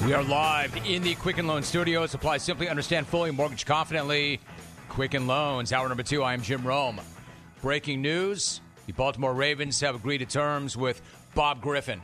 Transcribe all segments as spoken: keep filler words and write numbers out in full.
We are live in the Quicken Loans studios. Apply simply, understand fully, mortgage confidently. Quicken Loans, hour number two. I am Jim Rome. Breaking news, the Baltimore Ravens have agreed to terms with Bob Griffin.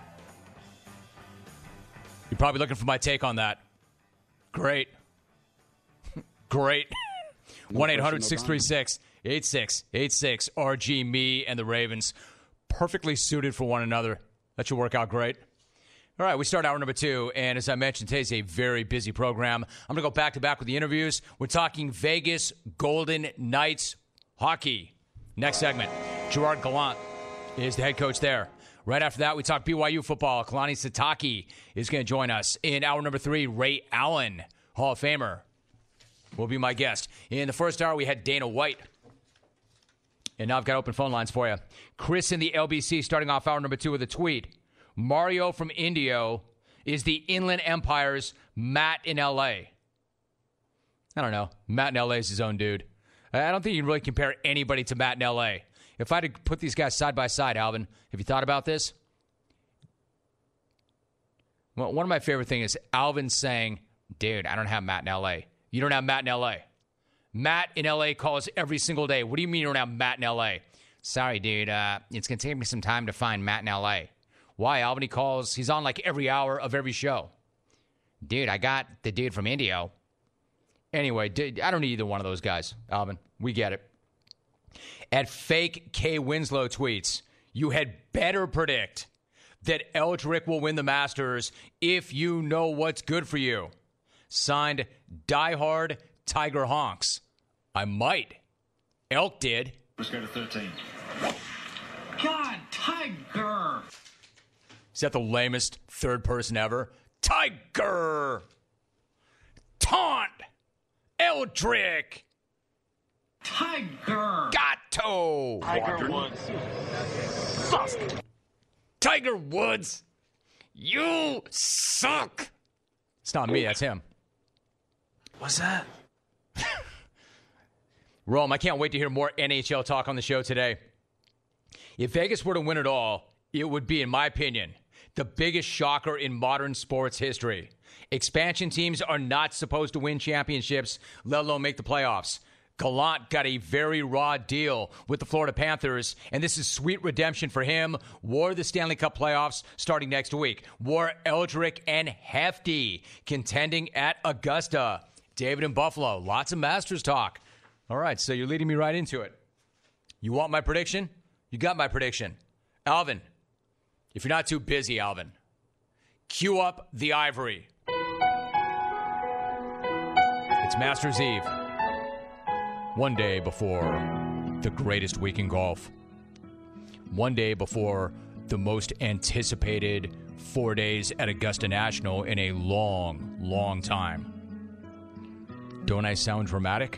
You're probably looking for my take on that. Great. Great. one eight hundred six three six eight six eight six R G, me and the Ravens. Perfectly suited for one another. That should work out great. All right, we start hour number two, and as I mentioned, today's a very busy program. I'm going to go back-to-back with the interviews. We're talking Vegas Golden Knights hockey. Next segment, Gerard Gallant is the head coach there. Right after that, we talk B Y U football. Kalani Sitake is going to join us. In hour number three, Ray Allen, Hall of Famer, will be my guest. In the first hour, we had Dana White. And now I've got open phone lines for you. Chris in the L B C starting off hour number two with a tweet. Mario from Indio is the Inland Empire's Matt in L A. I don't know. Matt in L A is his own dude. I don't think you can really compare anybody to Matt in L A. If I had to put these guys side by side, Alvin, have you thought about this? Well, one of my favorite things is Alvin saying, dude, I don't have Matt in L A. You don't have Matt in L A. Matt in L A calls every single day. What do you mean you don't have Matt in L A? Sorry, dude. Uh, it's going to take me some time to find Matt in L A. Why? Alvin, he calls. He's on like every hour of every show. Dude, I got the dude from Indio. Anyway, dude, I don't need either one of those guys, Alvin. We get it. At Fake K Winslow tweets, you had better predict that Eldrick will win the Masters if you know what's good for you. Signed, Diehard Tiger Honks. I might. Elk did. Let's go to thirteen. God, Tiger! Is that the lamest third person ever? Tiger! Taunt! Eldrick! Tiger! Gatto! Tiger Woods. Suck! Tiger Woods! You suck! It's not me, that's him. What's that? Rome, I can't wait to hear more N H L talk on the show today. If Vegas were to win it all, it would be, in my opinion, the biggest shocker in modern sports history. Expansion teams are not supposed to win championships, let alone make the playoffs. Gallant got a very raw deal with the Florida Panthers, and this is sweet redemption for him. War the Stanley Cup playoffs starting next week. War Eldrick and Hefty contending at Augusta. David in Buffalo, lots of Masters talk. All right, so you're leading me right into it. You want my prediction? You got my prediction. Alvin, if you're not too busy, Alvin, cue up the ivory. It's Masters Eve. One day before the greatest week in golf. One day before the most anticipated four days at Augusta National in a long, long time. Don't I sound dramatic?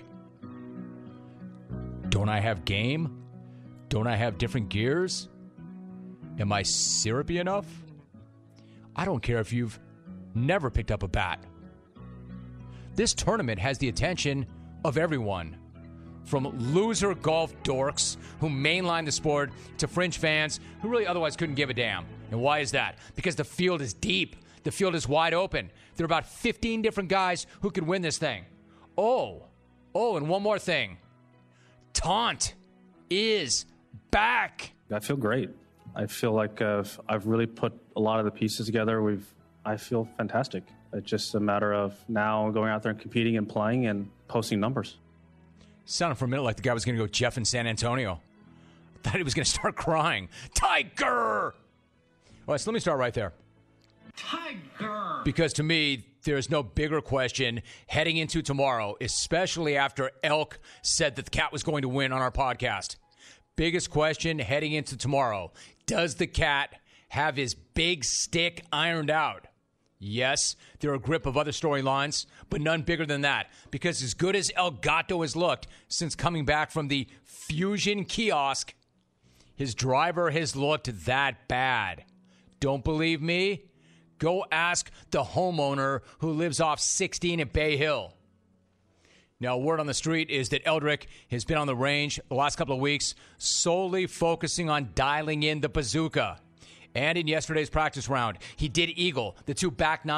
Don't I have game? Don't I have different gears? Am I syrupy enough? I don't care if you've never picked up a bat. This tournament has the attention of everyone, from loser golf dorks who mainline the sport to fringe fans who really otherwise couldn't give a damn. And why is that? Because the field is deep. The field is wide open. There are about fifteen different guys who could win this thing. Oh, oh, and one more thing. Taunt is back. I feel great. I feel like uh, I've really put a lot of the pieces together. We've, I feel fantastic. It's just a matter of now going out there and competing and playing and posting numbers. Sounded for a minute like the guy was going to go Jeff in San Antonio. I thought he was going to start crying. Tiger! All right, so let me start right there. Tiger! Because to me, there's no bigger question heading into tomorrow, especially after Elk said that the Cat was going to win on our podcast. Biggest question heading into tomorrow. Does the Cat have his big stick ironed out? Yes, there are a grip of other storylines, but none bigger than that. Because as good as El Gato has looked since coming back from the Fusion kiosk, his driver has looked that bad. Don't believe me? Go ask the homeowner who lives off sixteen at Bay Hill. Now, word on the street is that Eldrick has been on the range the last couple of weeks, solely focusing on dialing in the bazooka. And in yesterday's practice round, he did eagle the two back nine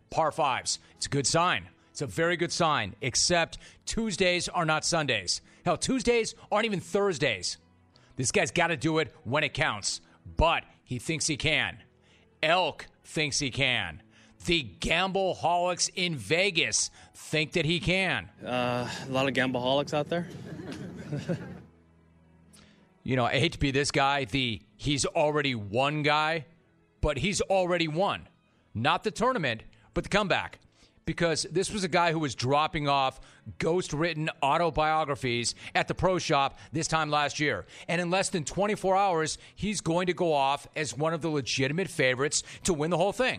par fives. It's a good sign. It's a very good sign, except Tuesdays are not Sundays. Hell, Tuesdays aren't even Thursdays. This guy's got to do it when it counts, but he thinks he can. Elk thinks he can. The gambleholics in Vegas think that he can. Uh, a lot of gambleholics out there. You know, I hate to be this guy, the he's already won guy, but he's already won. Not the tournament, but the comeback. Because this was a guy who was dropping off ghost-written autobiographies at the pro shop this time last year. And in less than twenty-four hours, he's going to go off as one of the legitimate favorites to win the whole thing.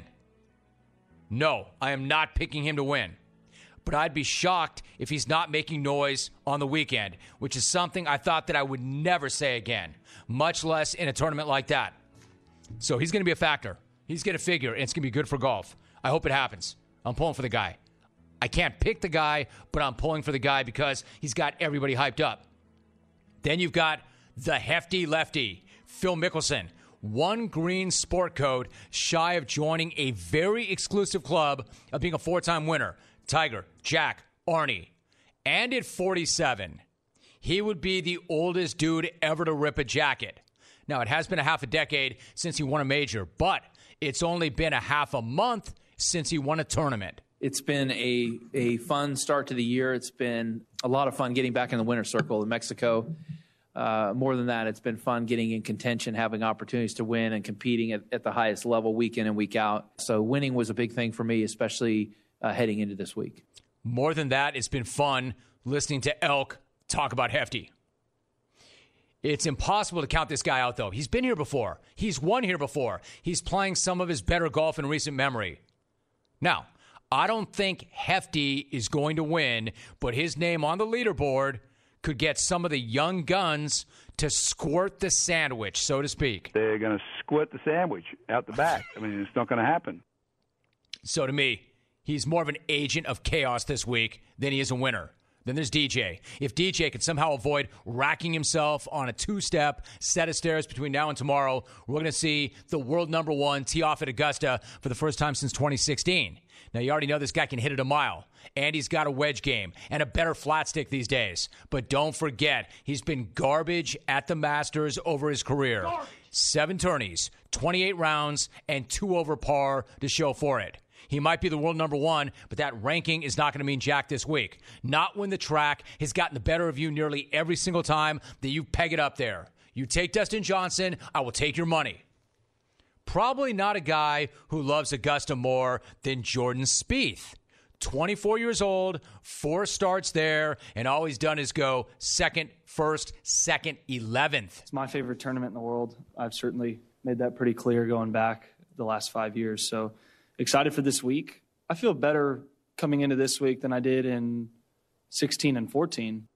No, I am not picking him to win. But I'd be shocked if he's not making noise on the weekend, which is something I thought that I would never say again, much less in a tournament like that. So he's going to be a factor. He's going to figure, and it's going to be good for golf. I hope it happens. I'm pulling for the guy. I can't pick the guy, but I'm pulling for the guy because he's got everybody hyped up. Then you've got the hefty lefty, Phil Mickelson. One green sport code shy of joining a very exclusive club of being a four-time winner. Tiger, Jack, Arnie. And at forty-seven, he would be the oldest dude ever to rip a jacket. Now, it has been a half a decade since he won a major, but it's only been a half a month since he won a tournament. It's been a, a fun start to the year. It's been a lot of fun getting back in the winner's circle in Mexico. Uh, more than that, it's been fun getting in contention, having opportunities to win, and competing at, at the highest level week in and week out. So winning was a big thing for me, especially uh, heading into this week. More than that, it's been fun listening to Elk talk about Hefty. It's impossible to count this guy out, though. He's been here before. He's won here before. He's playing some of his better golf in recent memory. Now, I don't think Hefty is going to win, but his name on the leaderboard could get some of the young guns to squirt the sandwich, so to speak. They're going to squirt the sandwich out the back. I mean, it's not going to happen. So to me, he's more of an agent of chaos this week than he is a winner. Then there's D J. If D J could somehow avoid racking himself on a two-step set of stairs between now and tomorrow, we're going to see the world number one tee off at Augusta for the first time since twenty sixteen. Now, you already know this guy can hit it a mile, and he's got a wedge game and a better flat stick these days. But don't forget, he's been garbage at the Masters over his career. Garbage. Seven tourneys, twenty-eight rounds, and two over par to show for it. He might be the world number one, but that ranking is not going to mean jack this week. Not when the track has gotten the better of you nearly every single time that you peg it up there. You take Dustin Johnson, I will take your money. Probably not a guy who loves Augusta more than Jordan Spieth. twenty-four years old, four starts there, and all he's done is go second, first, second, eleventh. It's my favorite tournament in the world. I've certainly made that pretty clear going back the last five years. So excited for this week. I feel better coming into this week than I did in sixteen and fourteen.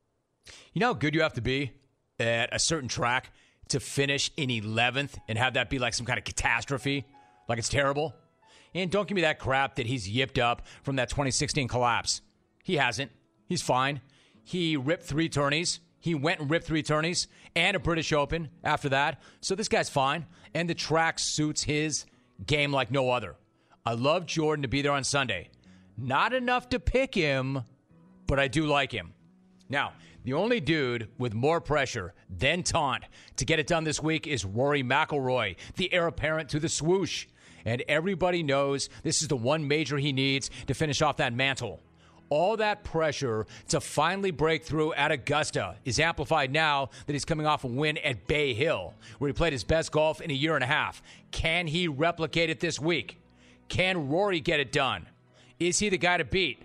You know how good you have to be at a certain track to finish in eleventh and have that be like some kind of catastrophe, like it's terrible? And don't give me that crap that he's yipped up from that twenty sixteen collapse. He hasn't. He's fine. He ripped three tourneys. He went and ripped three tourneys and a British Open after that. So this guy's fine. And the track suits his game like no other. I love Jordan to be there on Sunday. Not enough to pick him, but I do like him. Now, the only dude with more pressure than taunt to get it done this week is Rory McIlroy, the heir apparent to the swoosh. And everybody knows this is the one major he needs to finish off that mantle. All that pressure to finally break through at Augusta is amplified now that he's coming off a win at Bay Hill, where he played his best golf in a year and a half. Can he replicate it this week? Can Rory get it done? Is he the guy to beat?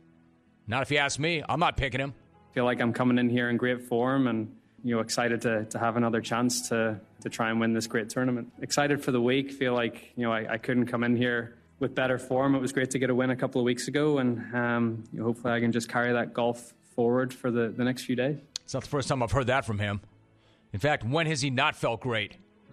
Not if you ask me. I'm not picking him. I feel like I'm coming in here in great form and, you know, excited to, to have another chance to, to try and win this great tournament. Excited for the week. Feel like, you know, I, I couldn't come in here with better form. It was great to get a win a couple of weeks ago, and um, you know, hopefully I can just carry that golf forward for the, the next few days. It's not the first time I've heard that from him. In fact, when has he not felt great?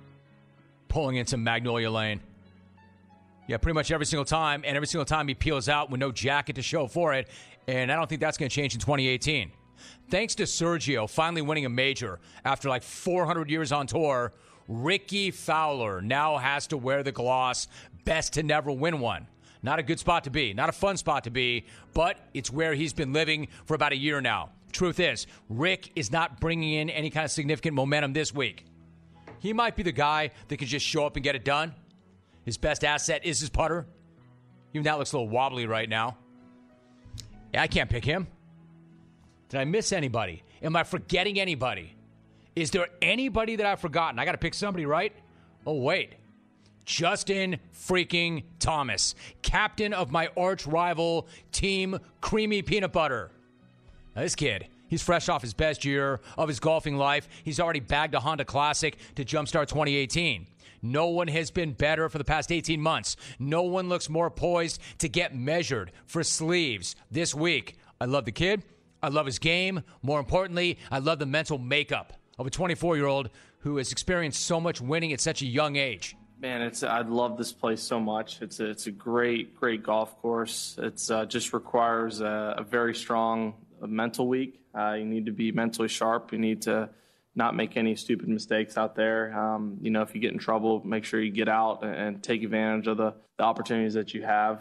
Pulling into Magnolia Lane. Yeah, pretty much every single time, and every single time he peels out with no jacket to show for it, and I don't think that's going to change in twenty eighteen. Thanks to Sergio finally winning a major after like four hundred years on tour, Ricky Fowler now has to wear the gloss, best to never win one. Not a good spot to be, not a fun spot to be, but it's where he's been living for about a year now. Truth is, Rick is not bringing in any kind of significant momentum this week. He might be the guy that can just show up and get it done. His best asset is his putter. Even that looks a little wobbly right now. Yeah, I can't pick him. Did I miss anybody? Am I forgetting anybody? Is there anybody that I've forgotten? I got to pick somebody, right? Oh, wait. Justin freaking Thomas, captain of my arch rival team, Creamy Peanut Butter. Now, this kid, he's fresh off his best year of his golfing life. He's already bagged a Honda Classic to jumpstart twenty eighteen. No one has been better for the past eighteen months. No one looks more poised to get measured for sleeves this week. I love the kid. I love his game. More importantly, I love the mental makeup of a twenty-four-year-old who has experienced so much winning at such a young age. Man, it's I love this place so much. It's a, it's a great, great golf course. It's uh, just requires a, a very strong mental week. Uh, you need to be mentally sharp. You need to not make any stupid mistakes out there. Um, you know, if you get in trouble, make sure you get out and, and take advantage of the, the opportunities that you have.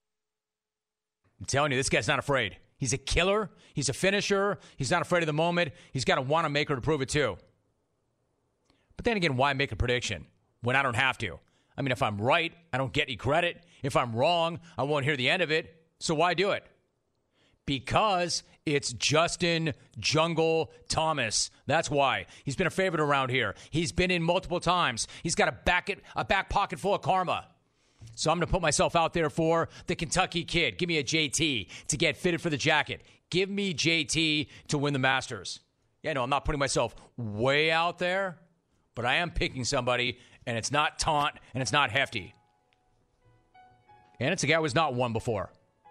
I'm telling you, this guy's not afraid. He's a killer. He's a finisher. He's not afraid of the moment. He's got a want to maker to prove it too. But then again, why make a prediction when I don't have to? I mean, if I'm right, I don't get any credit. If I'm wrong, I won't hear the end of it. So why do it? Because it's Justin Jungle Thomas. That's why. He's been a favorite around here. He's been in multiple times. He's got a back, a back pocket full of karma. So I'm going to put myself out there for the Kentucky kid. Give me a J T to get fitted for the jacket. Give me J T to win the Masters. Yeah, no, I'm not putting myself way out there, but I am picking somebody, and it's not Taunt, and it's not Hefty. And it's a guy who has not won before.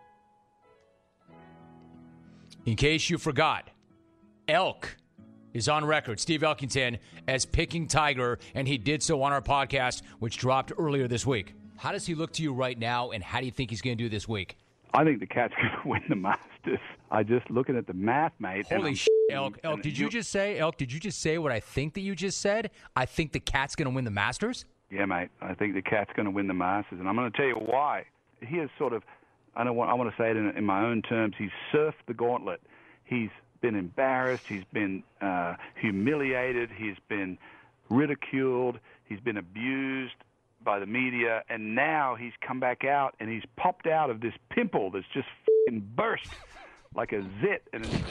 In case you forgot, Elk is on record, Steve Elkington, as picking Tiger, and he did so on our podcast, which dropped earlier this week. How does he look to you right now, and how do you think he's going to do this week? I think the Cat's going to win the Masters. I just looking at the math, mate. Holy shit, Elk. Elk, did you just say, Elk, did you just say what I think that you just said? I think the Cat's going to win the Masters? Yeah, mate. I think the Cat's going to win the Masters, and I'm going to tell you why. He has sort of, I don't want, I want to say it in, in my own terms, he's surfed the gauntlet. He's been embarrassed. He's been uh, humiliated. He's been ridiculed. He's been abused by the media, and now he's come back out and he's popped out of this pimple that's just f***ing burst like a zit. And it's...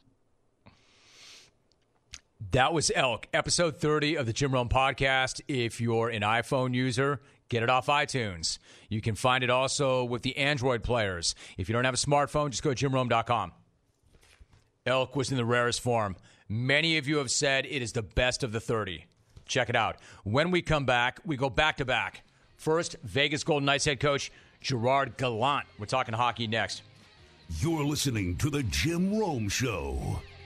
That was Elk, episode thirty of the Jim Rome podcast. If you're an iPhone user, get it off iTunes. You can find it also with the Android players. If you don't have a smartphone, just go to jim rome dot com. Elk was in the rarest form. Many of you have said it is the best of the thirty. Check it out. When we come back, we go back-to-back. First, Vegas Golden Knights head coach Gerard Gallant. We're talking hockey next. You're listening to The Jim Rome Show.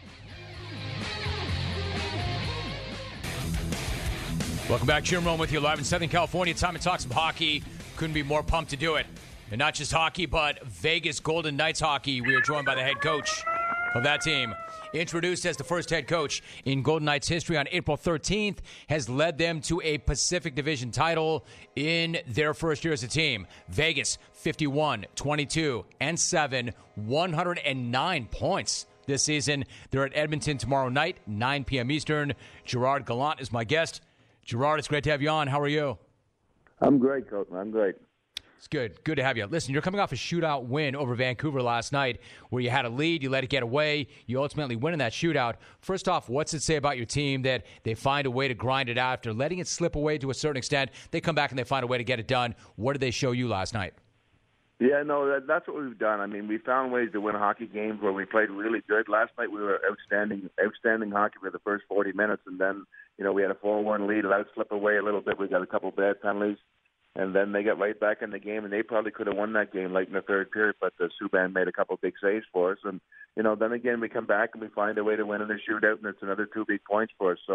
Welcome back. Jim Rome with you live in Southern California. Time to talk some hockey. Couldn't be more pumped to do it. And not just hockey, but Vegas Golden Knights hockey. We are joined by the head coach of that team. Introduced as the first head coach in Golden Knights history on April thirteenth, has led them to a Pacific Division title in their first year as a team. Vegas, fifty-one, twenty-two, and seven, one hundred nine points this season. They're at Edmonton tomorrow night, nine p.m. Eastern. Gerard Gallant is my guest. Gerard, it's great to have you on. How are you? I'm great, Coach. I'm great. It's good. Good to have you. Listen, you're coming off a shootout win over Vancouver last night where you had a lead, you let it get away, you ultimately win in that shootout. First off, what's it say about your team that they find a way to grind it out after letting it slip away to a certain extent? They come back and they find a way to get it done. What did they show you last night? Yeah, no, that, that's what we've done. I mean, we found ways to win hockey games where we played really good. Last night we were outstanding, outstanding hockey for the first forty minutes, and then, you know, we had a four one lead, let it slip away a little bit. We got a couple bad penalties. And then they got right back in the game, and they probably could have won that game late in the third period, but the Subban made a couple of big saves for us. And, you know, then again we come back and we find a way to win in the shootout, and it's another two big points for us. So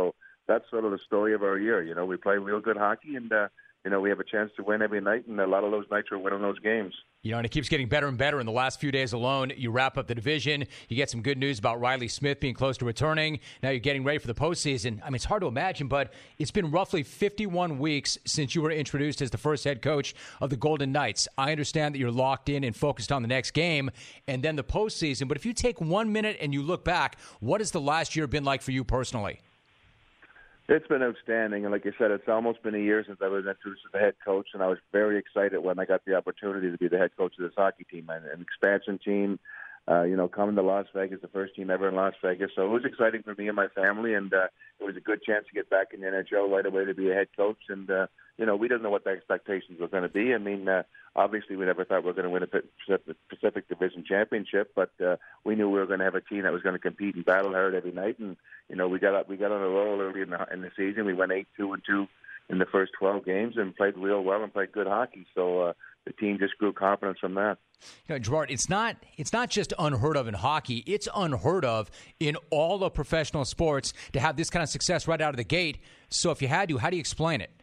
that's sort of the story of our year. You know, we play real good hockey, and uh, you know, we have a chance to win every night, and a lot of those nights we're winning those games. You know, and it keeps getting better and better in the last few days alone. You wrap up the division. You get some good news about Riley Smith being close to returning. Now you're getting ready for the postseason. I mean, it's hard to imagine, but it's been roughly fifty-one weeks since you were introduced as the first head coach of the Golden Knights. I understand that you're locked in and focused on the next game and then the postseason. But if you take one minute and you look back, what has the last year been like for you personally? It's been outstanding, and like I said, it's almost been a year since I was introduced as the head coach, and I was very excited when I got the opportunity to be the head coach of this hockey team, an, an expansion team, uh, you know, coming to Las Vegas, the first team ever in Las Vegas. So it was exciting for me and my family, and uh, it was a good chance to get back in the N H L right away to be a head coach. And, uh, you know, we didn't know what the expectations were going to be. I mean, uh, obviously we never thought we were going to win a Pacific, Pacific Division championship, but uh, we knew we were going to have a team that was going to compete and battle hard every night. And, you know, we got we got on a roll early in the, in the season. We went eight two and two in the first twelve games and played real well and played good hockey. So uh, the team just grew confidence from that. You know, Gerard, it's not it's not just unheard of in hockey. It's unheard of in all of professional sports to have this kind of success right out of the gate. So if you had to, how do you explain it?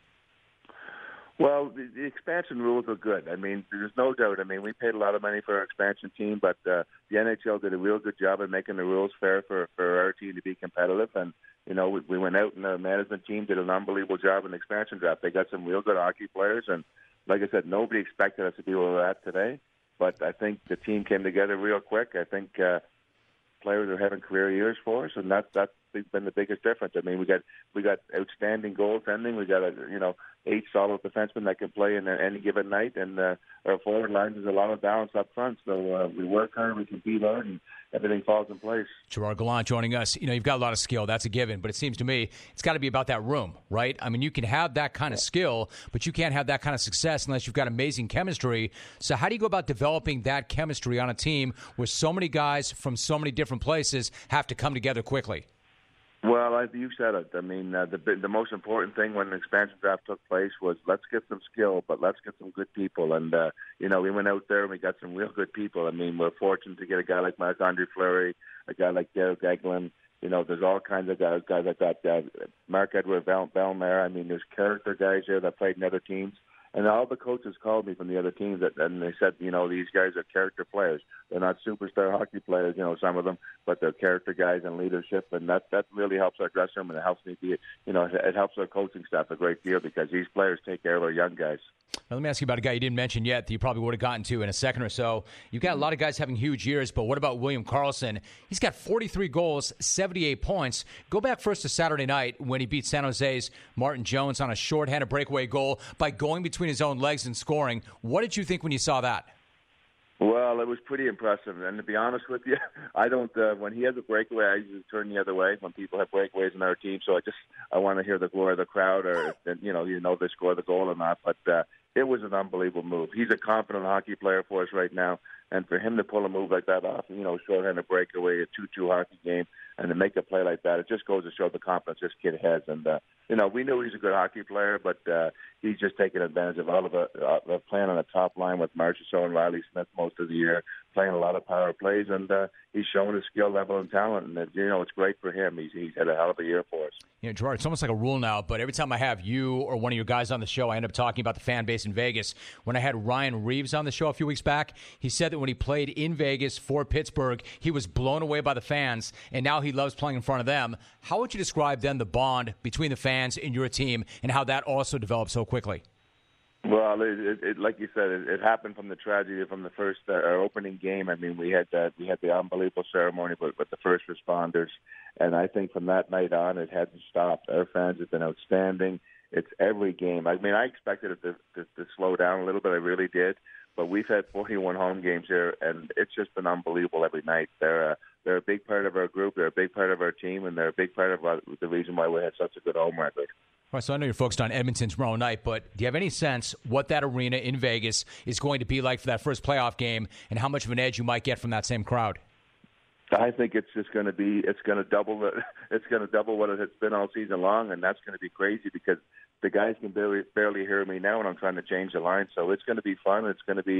Well, the, the expansion rules are good. I mean, there's no doubt. I mean, we paid a lot of money for our expansion team, but uh, the N H L did a real good job of making the rules fair for, for our team to be competitive. And, you know, we, we went out and the management team did an unbelievable job in the expansion draft. They got some real good hockey players. And like I said, nobody expected us to be where we're at today. But I think the team came together real quick. I think uh, players are having career years for us, and that's that's been the biggest difference. I mean, we got we got outstanding goaltending. We got a, you know eight solid defensemen that can play in any given night, and uh, our forward lines is a lot of balance up front. So uh, we work hard, we compete hard, and everything falls in place. Gerard Gallant joining us. You know, you've got a lot of skill. That's a given. But it seems to me it's got to be about that room, right? I mean, you can have that kind of skill, but you can't have that kind of success unless you've got amazing chemistry. So how do you go about developing that chemistry on a team where so many guys from so many different places have to come together quickly? Well, I, you said it. I mean, uh, the the most important thing when the expansion draft took place was let's get some skill, but let's get some good people. And, uh, you know, we went out there and we got some real good people. I mean, we're fortunate to get a guy like Marc-Andre Fleury, a guy like Derek Eglin. You know, there's all kinds of guys, guys like that. Uh, Marc-Edouard Bellemare. I mean, there's character guys there that played in other teams. And all the coaches called me from the other teams, that, and they said, you know, these guys are character players. They're not superstar hockey players, you know, some of them, but they're character guys and leadership, and that that really helps our dressing room, and it helps me be, you know, it helps our coaching staff a great deal because these players take care of our young guys. Now, let me ask you about a guy you didn't mention yet that you probably would have gotten to in a second or so. You've got a lot of guys having huge years, but what about William Karlsson? He's got forty-three goals, seventy-eight points. Go back first to Saturday night when he beat San Jose's Martin Jones on a shorthanded breakaway goal by going between his own legs and scoring. What did you think when you saw that? Well, it was pretty impressive, and to be honest with you, I don't. Uh, when he has a breakaway, I usually turn the other way when people have breakaways in our team. So I just I want to hear the glory of the crowd, or you know, you know, they score the goal or not. But uh, it was an unbelievable move. He's a confident hockey player for us right now, and for him to pull a move like that off, you know, short-handed breakaway, a two-two hockey game, and to make a play like that, it just goes to show the confidence this kid has. And uh, you know, we knew he's a good hockey player, but uh, he's just taking advantage of all of the uh, playing on the top line with Marchessault and Riley Smith most of the year, playing a lot of power plays, and uh, he's showing his skill level and talent. And uh, you know, it's great for him. He's he's had a hell of a year for us. You know, Gerard, it's almost like a rule now, but every time I have you or one of your guys on the show, I end up talking about the fan base in Vegas. When I had Ryan Reeves on the show a few weeks back, he said that when he played in Vegas for Pittsburgh, he was blown away by the fans, and now he loves playing in front of them. How would you describe then the bond between the fans and your team, and how that also developed so quickly? Well, it, it, it, like you said, it, it happened from the tragedy from the first uh, our opening game. I mean, we had that we had the unbelievable ceremony with, with the first responders, and I think from that night on, it hasn't stopped. Our fans have been outstanding. It's every game. I mean, I expected it to, to, to slow down a little bit. I really did, but we've had forty-one home games here, and it's just been unbelievable every night. They're a, they're a big part of our group. They're a big part of our team, and they're a big part of our, the reason why we had such a good home record. All right, so I know you're focused on Edmonton tomorrow night, but do you have any sense what that arena in Vegas is going to be like for that first playoff game, and how much of an edge you might get from that same crowd? I think it's just going to be it's going to double the, it's going to double what it's been all season long, and that's going to be crazy because the guys can barely barely hear me now when I'm trying to change the line. So it's going to be fun. It's going to be uh,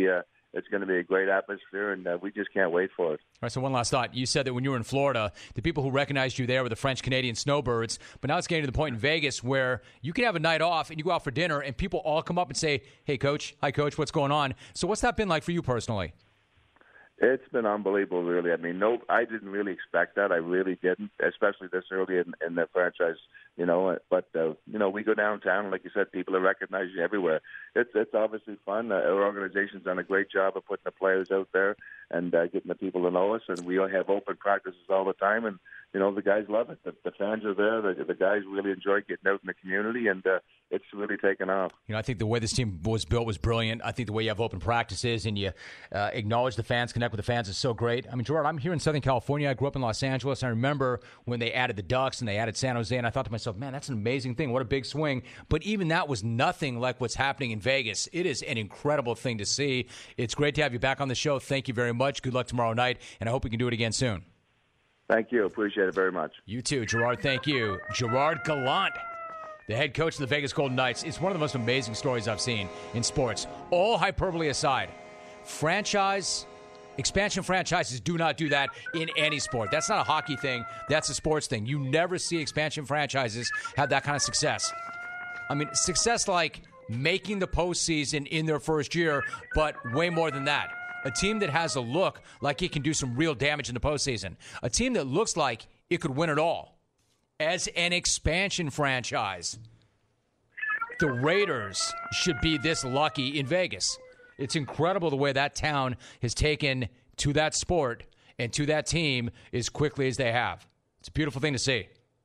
it's going to be a great atmosphere, and uh, we just can't wait for it. All right, so one last thought. You said that when you were in Florida, the people who recognized you there were the French-Canadian Snowbirds, but now it's getting to the point in Vegas where you can have a night off and you go out for dinner and people all come up and say, hey, Coach, hi, Coach, what's going on? So what's that been like for you personally? It's been unbelievable, really. I mean, no, I didn't really expect that. I really didn't, especially this early in, in the franchise, you know. But, uh, you know, we go downtown, and like you said, people are recognizing you everywhere. It's it's obviously fun. Uh, our organization's done a great job of putting the players out there and uh, getting the people to know us. And we have open practices all the time, and, you know, the guys love it. The, the fans are there. The, the guys really enjoy getting out in the community, and uh, it's really taken off. You know, I think the way this team was built was brilliant. I think the way you have open practices and you uh, acknowledge the fans, connect with the fans is so great. I mean, Gerard, I'm here in Southern California. I grew up in Los Angeles. I remember when they added the Ducks and they added San Jose, and I thought to myself, man, that's an amazing thing. What a big swing. But even that was nothing like what's happening in Vegas. It is an incredible thing to see. It's great to have you back on the show. Thank you very much. Good luck tomorrow night, and I hope we can do it again soon. Thank you. Appreciate it very much. You too, Gerard. Thank you. Gerard Gallant, the head coach of the Vegas Golden Knights. It's one of the most amazing stories I've seen in sports. All hyperbole aside, franchise, expansion franchises do not do that in any sport. That's not a hockey thing. That's a sports thing. You never see expansion franchises have that kind of success. I mean, success like making the postseason in their first year, but way more than that. A team that has a look like it can do some real damage in the postseason. A team that looks like it could win it all. As an expansion franchise, the Raiders should be this lucky in Vegas. It's incredible the way that town has taken to that sport and to that team as quickly as they have. It's a beautiful thing to see.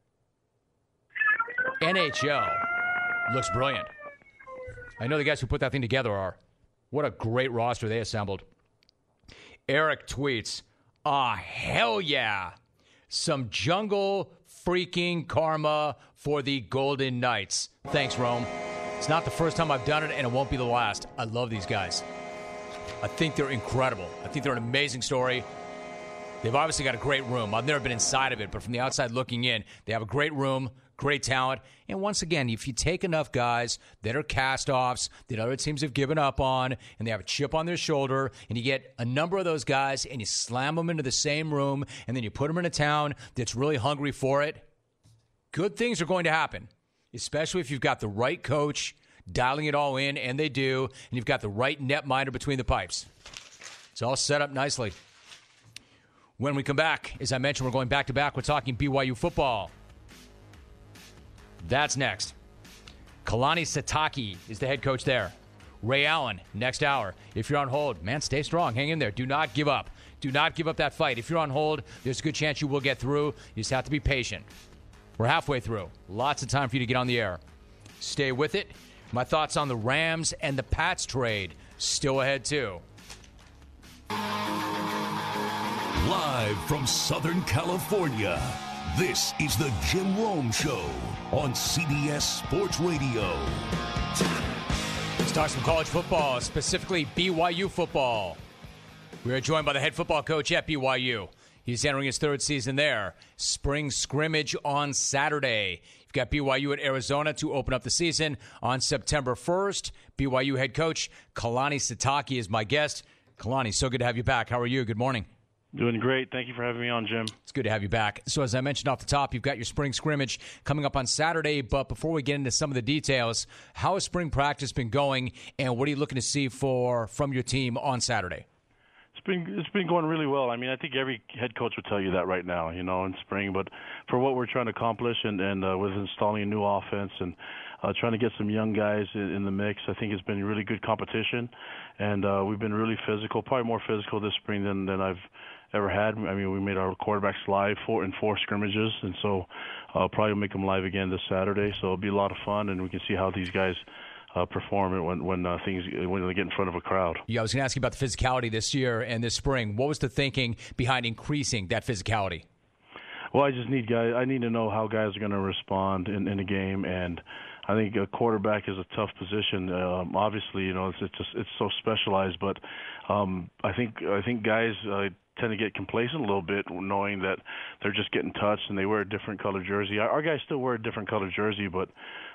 N H L looks brilliant. I know the guys who put that thing together are. What a great roster they assembled. Eric tweets, ah, hell yeah. Some jungle freaking karma for the Golden Knights. Thanks, Rome. It's not the first time I've done it, and it won't be the last. I love these guys. I think they're incredible. I think they're an amazing story. They've obviously got a great room. I've never been inside of it, but from the outside looking in, they have a great room, great talent. And once again, if you take enough guys that are cast-offs, that other teams have given up on, and they have a chip on their shoulder, and you get a number of those guys, and you slam them into the same room, and then you put them in a town that's really hungry for it, good things are going to happen, especially if you've got the right coach dialing it all in, and they do, and you've got the right netminder between the pipes. It's all set up nicely. When we come back, as I mentioned, we're going back-to-back. We're talking B Y U football. That's next. Kalani Sitake is the head coach there. Ray Allen, next hour. If you're on hold, man, stay strong. Hang in there. Do not give up. Do not give up that fight. If you're on hold, there's a good chance you will get through. You just have to be patient. We're halfway through. Lots of time for you to get on the air. Stay with it. My thoughts on the Rams and the Pats trade still ahead, too. Live from Southern California, this is the Jim Rome Show on C B S Sports Radio. Let's talk some college football, specifically B Y U football. We are joined by the head football coach at B Y U. He's entering his third season there. Spring scrimmage on Saturday. You've got B Y U at Arizona to open up the season on September first. B Y U head coach Kalani Sitake is my guest. Kalani, so good to have you back. How are you? Good morning. Doing great. Thank you for having me on, Jim. It's good to have you back. So as I mentioned off the top, you've got your spring scrimmage coming up on Saturday. But before we get into some of the details, how has spring practice been going, and what are you looking to see for from your team on Saturday? It's been it's been going really well. I mean, I think every head coach would tell you that right now, you know, in spring. But for what we're trying to accomplish and, and uh, with installing a new offense and uh, trying to get some young guys in, in the mix, I think it's been really good competition. And uh, we've been really physical, probably more physical this spring than, than I've ever had. I mean, we made our quarterbacks live for in four scrimmages, and so I'll probably make them live again this Saturday. So it'll be a lot of fun, and we can see how these guys uh, perform when when uh, things when they get in front of a crowd. Yeah, I was going to ask you about the physicality this year and this spring. What was the thinking behind increasing that physicality? Well, I just need guys. I need to know how guys are going to respond in, in a game, and I think a quarterback is a tough position. Um, obviously, you know, it's it's, just, it's so specialized, but um, I think I think guys uh, tend to get complacent a little bit, knowing that they're just getting touched and they wear a different color jersey. Our, our guys still wear a different color jersey, but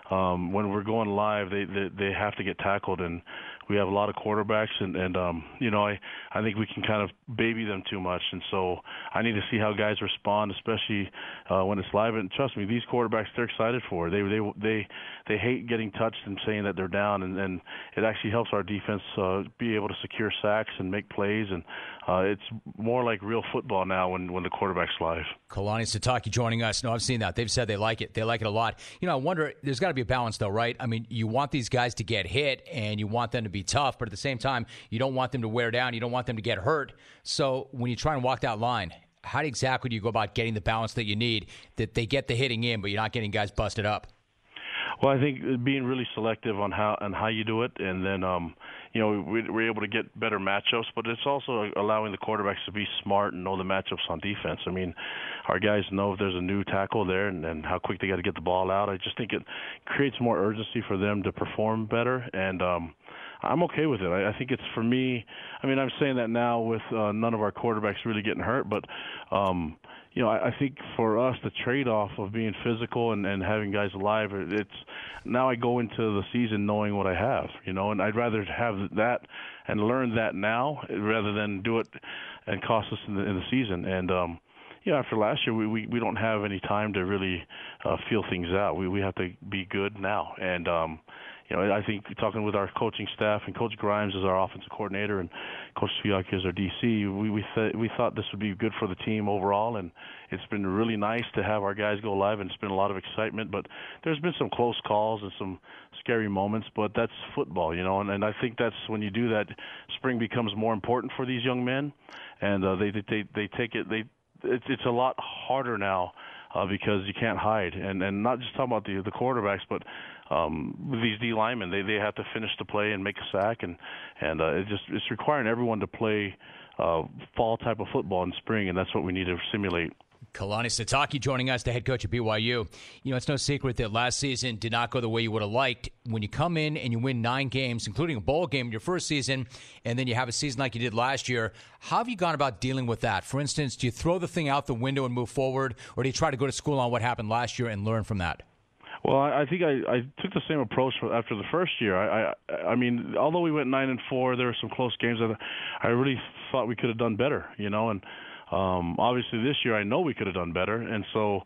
um, when we're going live, they, they they have to get tackled, and we have a lot of quarterbacks, and, and um, you know, I, I think we can kind of baby them too much, and so I need to see how guys respond, especially uh, when it's live. And trust me, these quarterbacks, they're excited for it. They they they they hate getting touched and saying that they're down, and, and it actually helps our defense uh, be able to secure sacks and make plays, and uh, it's more like real football now when, when the quarterback's live. Kalani Sitake joining us. No, I've seen that. They've said they like it. They like it a lot. You know, I wonder, there's got to be a balance, though, right? I mean, you want these guys to get hit, and you want them to be tough, but at the same time, you don't want them to wear down. You don't want them to get hurt. So when you try and walk that line, how exactly do you go about getting the balance that you need, that they get the hitting in, but you're not getting guys busted up? Well, I think being really selective on how on how you do it, and then um, you know we, we're able to get better matchups. But it's also allowing the quarterbacks to be smart and know the matchups on defense. I mean, our guys know if there's a new tackle there and, and how quick they got to get the ball out. I just think it creates more urgency for them to perform better, and um, I'm okay with it. I, I think it's for me. I mean, I'm saying that now with uh, none of our quarterbacks really getting hurt, but. Um, You know, I, I think for us, the trade-off of being physical and, and having guys alive, it's now I go into the season knowing what I have, you know, and I'd rather have that and learn that now rather than do it and cost us in the, in the season. And, um, you know, after last year, we, we, we don't have any time to really uh, feel things out. We we have to be good now. And, um, you know, I think talking with our coaching staff, and Coach Grimes is our offensive coordinator and Coach Fialki is our D C, we we, th- we thought this would be good for the team overall, and it's been really nice to have our guys go live, and it's been a lot of excitement. But there's been some close calls and some scary moments, but that's football, you know, and, and I think that's when you do that, spring becomes more important for these young men, and uh, they, they they take it, they it's, it's a lot harder now uh, because you can't hide, and, and not just talking about the, the quarterbacks, but Um, these D linemen, they, they have to finish the play and make a sack, and and uh, it just it's requiring everyone to play uh, fall type of football in spring, and that's what we need to simulate. Kalani Sitake joining us, the head coach at B Y U. You know, it's no secret that last season did not go the way you would have liked. When you come in and you win nine games, including a bowl game in your first season, and then you have a season like you did last year, how have you gone about dealing with that? For instance, do you throw the thing out the window and move forward, or do you try to go to school on what happened last year and learn from that? Well, I think I, I took the same approach after the first year. I, I, I mean, although we went nine and four, there were some close games that I really thought we could have done better, you know. And um, obviously this year I know we could have done better. And so,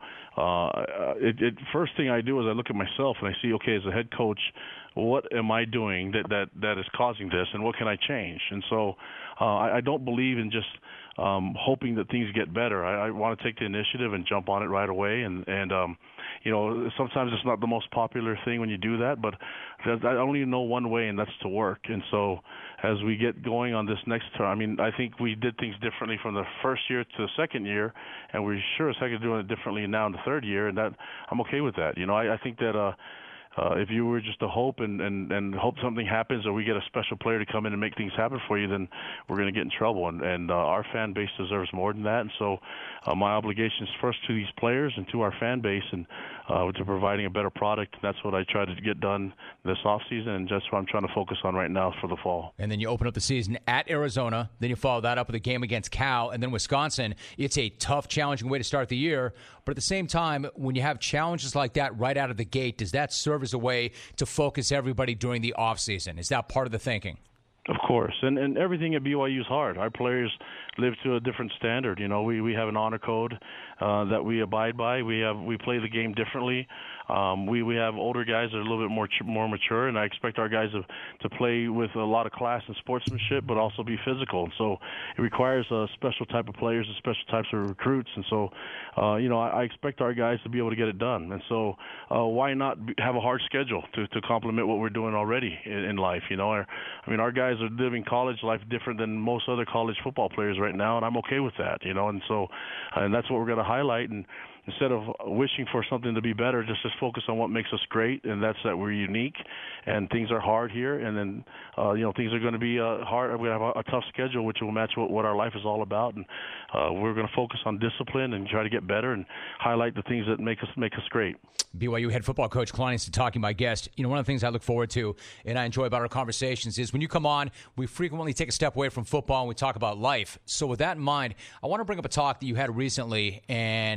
uh, it, it first thing I do is I look at myself and I see, okay, as a head coach, what am I doing that that that is causing this, and what can I change? And so, uh, I, I don't believe in just um, hoping that things get better. I, I want to take the initiative and jump on it right away, and and um, you know, sometimes it's not the most popular thing when you do that, but I only know one way, and that's to work. And so as we get going on this next term, I mean, I think we did things differently from the first year to the second year, and we're sure as heck are doing it differently now in the third year, and that I'm okay with that. You know, I, I think that uh, Uh, if you were just to hope and, and, and hope something happens, or we get a special player to come in and make things happen for you, then we're going to get in trouble. And, and uh, our fan base deserves more than that. And so uh, my obligation is first to these players and to our fan base, and uh, to providing a better product. That's what I try to get done this offseason, and that's what I'm trying to focus on right now for the fall. And then you open up the season at Arizona. Then you follow that up with a game against Cal, and then Wisconsin. It's a tough, challenging way to start the year. But at the same time, when you have challenges like that right out of the gate, does that serve as a way to focus everybody during the offseason? Is that part of the thinking? Of course, and and everything at B Y U is hard. Our players live to a different standard. You know, we, we have an honor code uh, that we abide by. We have we play the game differently. Um, we we have older guys that are a little bit more more mature, and I expect our guys to to play with a lot of class and sportsmanship, but also be physical. And so it requires a special type of players and special types of recruits. And so, uh, you know, I, I expect our guys to be able to get it done. And so, uh, why not have a hard schedule to to complement what we're doing already in, in life? You know, our, I mean, our guys are living college life different than most other college football players right now, and I'm okay with that. You know, and so, and that's what we're going to highlight. And instead of wishing for something to be better, just just focus on what makes us great, and that's that we're unique, and things are hard here, and then uh, you know things are going to be uh, hard. We're going to have a, a tough schedule, which will match what, what our life is all about, and uh, we're going to focus on discipline and try to get better and highlight the things that make us make us great. B Y U head football coach Kalani Sitake, my guest. You know, one of the things I look forward to and I enjoy about our conversations is when you come on, we frequently take a step away from football and we talk about life. So with that in mind, I want to bring up a talk that you had recently, and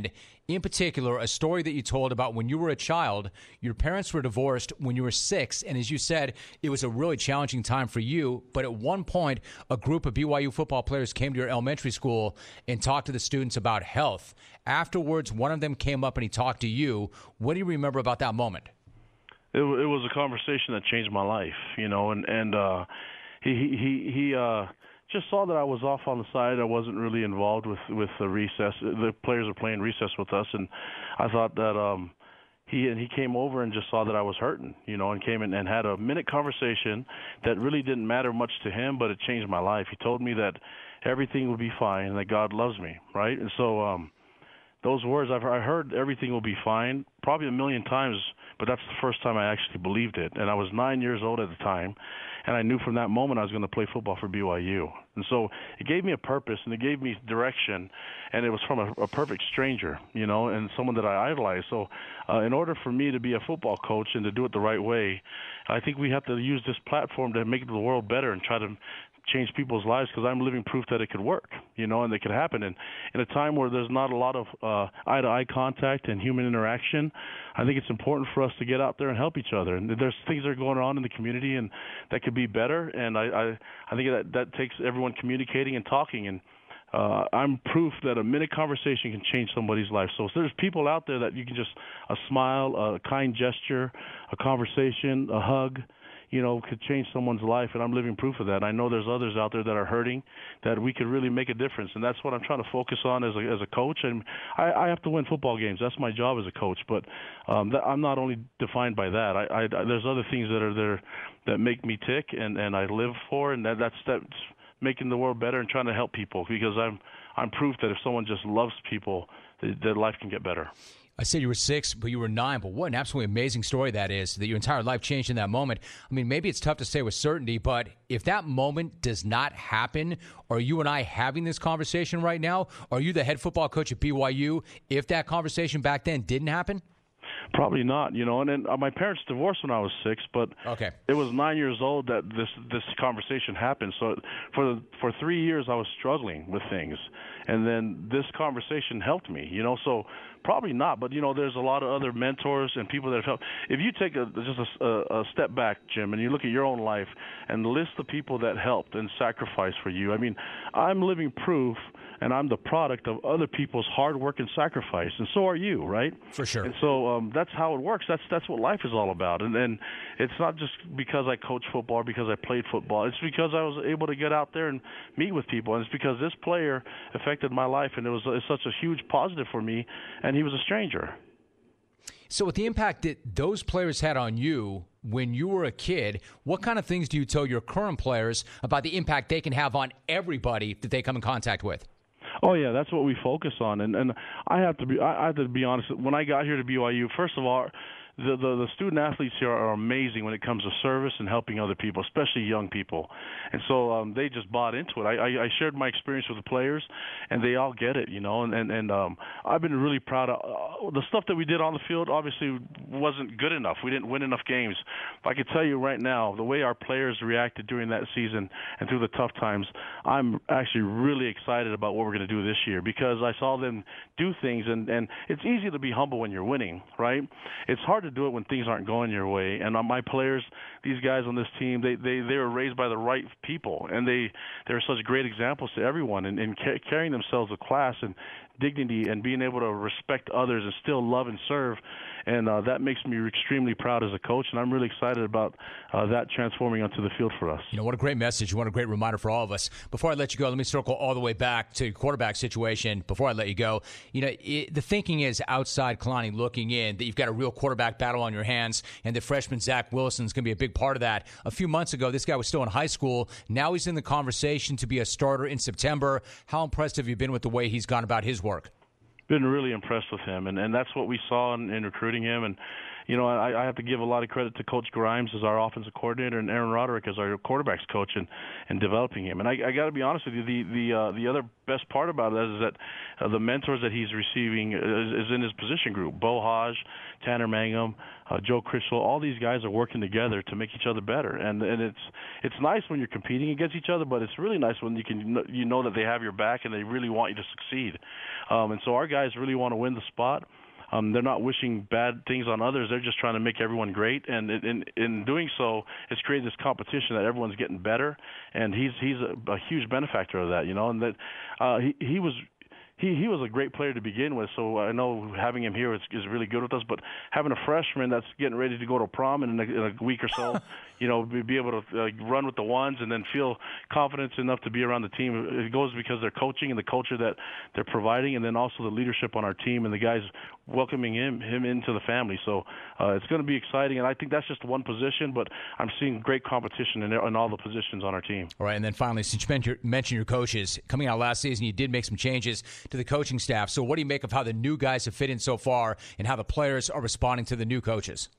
in particular, a story that you told about when you were a child. Your parents were divorced when you were six, and as you said, it was a really challenging time for you. But at one point, a group of B Y U football players came to your elementary school and talked to the students about health. Afterwards, one of them came up and he talked to you. What do you remember about that moment? It, it was a conversation that changed my life, you know, and and uh, he he he uh, just saw that I was off on the side. I wasn't really involved with with the recess. The players were playing recess with us, and I thought that um, he and he came over and just saw that I was hurting, you know, and came in and had a minute conversation that really didn't matter much to him, but it changed my life. He told me that everything would be fine and that God loves me, right? And so um, those words, I've I heard everything will be fine probably a million times, but that's the first time I actually believed it. And I was nine years old at the time, and I knew from that moment I was going to play football for B Y U. And so it gave me a purpose, and it gave me direction, and it was from a, a perfect stranger, you know, and someone that I idolized. So uh, in order for me to be a football coach and to do it the right way, I think we have to use this platform to make the world better and try to change people's lives, because I'm living proof that it could work, you know, and it could happen. And in a time where there's not a lot of uh, eye-to-eye contact and human interaction, I think it's important for us to get out there and help each other. And there's things that are going on in the community and that could be better. And I, I, I think that that takes everyone communicating and talking. And uh, I'm proof that a minute conversation can change somebody's life. So if there's people out there that you can just, a smile, a kind gesture, a conversation, a hug, you know, could change someone's life, and I'm living proof of that. I know there's others out there that are hurting, that we could really make a difference, and that's what I'm trying to focus on as a as a coach. And I, I have to win football games. That's my job as a coach. But um, that, I'm not only defined by that. I, I, there's other things that are there that make me tick, and, and I live for, and that, that's that's making the world better and trying to help people, because I'm I'm proof that if someone just loves people, that, that life can get better. I said you were six, but you were nine. But what an absolutely amazing story that is, that your entire life changed in that moment. I mean, maybe it's tough to say with certainty, but if that moment does not happen, are you and I having this conversation right now? Are you the head football coach at B Y U if that conversation back then didn't happen? Probably not, you know. And then uh, my parents divorced when I was six, but okay. It was nine years old that this this conversation happened. So for for three years, I was struggling with things, and then this conversation helped me, you know. So probably not, but you know, there's a lot of other mentors and people that have helped. If you take a, just a, a step back, Jim, and you look at your own life and list the people that helped and sacrificed for you, I mean, I'm living proof. And I'm the product of other people's hard work and sacrifice, and so are you, right? For sure. And so um, that's how it works. That's that's what life is all about. And and it's not just because I coach football, or because I played football. It's because I was able to get out there and meet with people, and it's because this player affected my life, and it was it's such a huge positive for me. And he was a stranger. So with the impact that those players had on you when you were a kid, what kind of things do you tell your current players about the impact they can have on everybody that they come in contact with? Oh yeah, that's what we focus on, and and I have to be I have to be honest. When I got here to B Y U, first of all, the the, the student athletes here are amazing when it comes to service and helping other people, especially young people, and so um, they just bought into it. I, I, I shared my experience with the players, and they all get it, you know. And and, and um, I've been really proud of uh, the stuff that we did on the field. Obviously, wasn't good enough. We didn't win enough games. But I can tell you right now, the way our players reacted during that season and through the tough times, I'm actually really excited about what we're going to do this year, because I saw them do things, and and it's easy to be humble when you're winning, right? It's hard to do it when things aren't going your way. And my players, these guys on this team, they they, they were raised by the right people, and they they're such great examples to everyone, and, and ca- carrying themselves with class and dignity and being able to respect others and still love and serve. And uh, that makes me extremely proud as a coach, and I'm really excited about uh, that transforming onto the field for us. You know, what a great message. What a great reminder for all of us. Before I let you go, let me circle all the way back to quarterback situation before I let you go. You know, it, the thinking is outside Kalani looking in that you've got a real quarterback battle on your hands, and that freshman Zach Wilson is going to be a big part of that. A few months ago, this guy was still in high school. Now he's in the conversation to be a starter in September. How impressed have you been with the way he's gone about his work? Been really impressed with him, and, and that's what we saw in, in recruiting him. And you know, I, I have to give a lot of credit to Coach Grimes as our offensive coordinator and Aaron Roderick as our quarterbacks coach and, and developing him. And I, I got to be honest with you, the the uh, the other best part about it is that uh, the mentors that he's receiving is, is in his position group. Bo Hodge, Tanner Mangum, uh, Joe Critchlow, all these guys are working together to make each other better. And and it's it's nice when you're competing against each other, but it's really nice when you can you know that they have your back and they really want you to succeed. Um, and so our guys really want to win the spot. Um, they're not wishing bad things on others. They're just trying to make everyone great, and in, in doing so, it's created this competition that everyone's getting better. And he's he's a, a huge benefactor of that, you know. And that uh, he he was. He he was a great player to begin with, so I know having him here is, is really good with us. But having a freshman that's getting ready to go to prom in a, in a week or so, you know, be, be able to uh, run with the ones and then feel confidence enough to be around the team, it goes because they're coaching and the culture that they're providing, and then also the leadership on our team and the guys welcoming him him into the family. So uh, it's going to be exciting, and I think that's just one position, but I'm seeing great competition in, in all the positions on our team. All right, and then finally, since you mentioned your coaches, coming out last season, you did make some changes to the coaching staff. So what do you make of how the new guys have fit in so far and how the players are responding to the new coaches?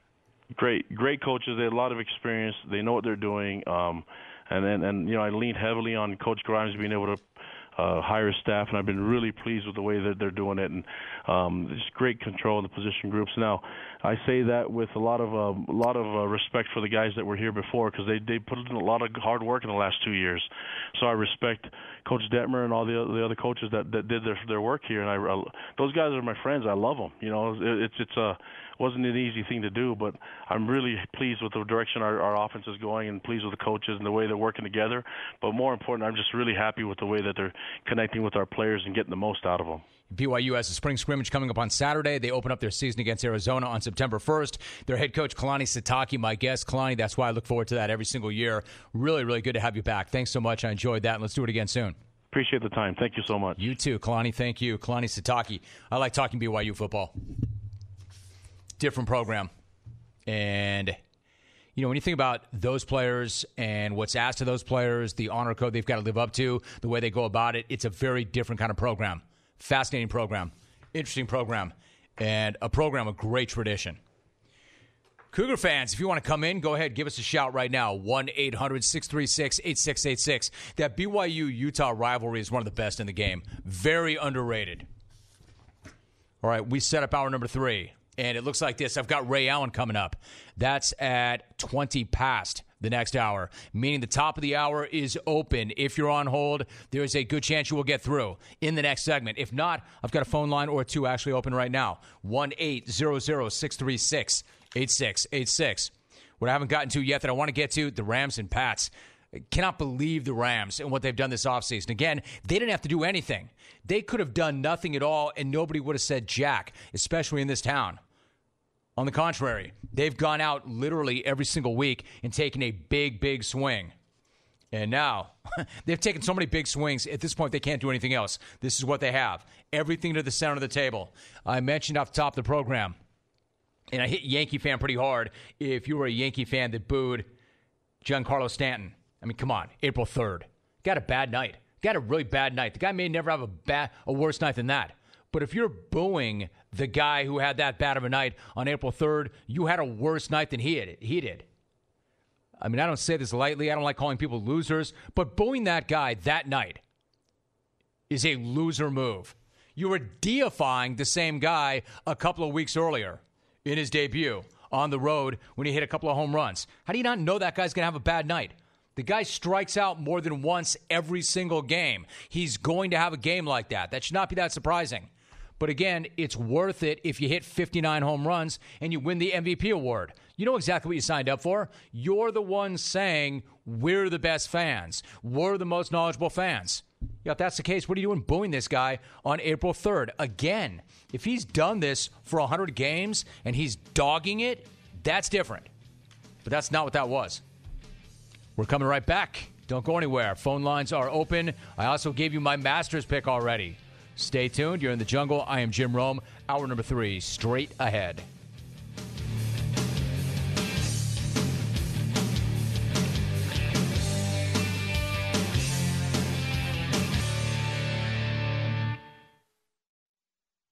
Great, great coaches. They have a lot of experience. They know what they're doing. Um, and then, and you know, I lean heavily on Coach Grimes being able to uh, hire staff, and I've been really pleased with the way that they're doing it. And um, there's great control of the position groups. Now, I say that with a lot of uh, a lot of uh, respect for the guys that were here before, because they they put in a lot of hard work in the last two years. So I respect Coach Detmer and all the the other coaches that, that did their their work here. And I, I those guys are my friends. I love them. You know, it, it's it's a wasn't an easy thing to do, but I'm really pleased with the direction our, our offense is going, and pleased with the coaches and the way they're working together. But more important, I'm just really happy with the way that they're connecting with our players and getting the most out of them. B Y U has a spring scrimmage coming up on Saturday. They open up their season against Arizona on September first. Their head coach, Kalani Sitake, my guest. Kalani, that's why I look forward to that every single year. Really, really good to have you back. Thanks so much. I enjoyed that, and let's do it again soon. Appreciate the time. Thank you so much. You too, Kalani. Thank you. Kalani Sitake. I like talking B Y U football. Different program. And, you know, when you think about those players and what's asked of those players, the honor code they've got to live up to, the way they go about it, it's a very different kind of program. Fascinating program. Interesting program. And a program of great tradition. Cougar fans, if you want to come in, go ahead, give us a shout right now. one eight hundred six three six eight six eight six. That B Y U-Utah rivalry is one of the best in the game. Very underrated. All right, we set up hour number three. And it looks like this. I've got Ray Allen coming up. That's at twenty past the next hour, meaning the top of the hour is open. If you're on hold, there's a good chance you will get through in the next segment. If not, I've got a phone line or two actually open right now. one eight hundred six three six eight six eight six. What I haven't gotten to yet that I want to get to, the Rams and Pats. I cannot believe the Rams and what they've done this offseason. Again, they didn't have to do anything. They could have done nothing at all, and nobody would have said jack, especially in this town. On the contrary, they've gone out literally every single week and taken a big, big swing. And now, they've taken so many big swings, at this point they can't do anything else. This is what they have. Everything to the center of the table. I mentioned off the top of the program, and I hit Yankee fan pretty hard, if you were a Yankee fan that booed Giancarlo Stanton. I mean, come on, April third. Got a bad night. Got a really bad night. The guy may never have a bad, a worse night than that. But if you're booing the guy who had that bad of a night on April third, you had a worse night than he had. He did. I mean, I don't say this lightly. I don't like calling people losers. But booing that guy that night is a loser move. You were deifying the same guy a couple of weeks earlier in his debut on the road when he hit a couple of home runs. How do you not know that guy's going to have a bad night? The guy strikes out more than once every single game. He's going to have a game like that. That should not be that surprising. But again, it's worth it if you hit fifty-nine home runs and you win the M V P award. You know exactly what you signed up for. You're the one saying, we're the best fans. We're the most knowledgeable fans. Yeah, if that's the case, what are you doing booing this guy on April third? Again, if he's done this for one hundred games and he's dogging it, that's different. But that's not what that was. We're coming right back. Don't go anywhere. Phone lines are open. I also gave you my Masters pick already. Stay tuned. You're in the jungle. I am Jim Rome. Hour number three, straight ahead.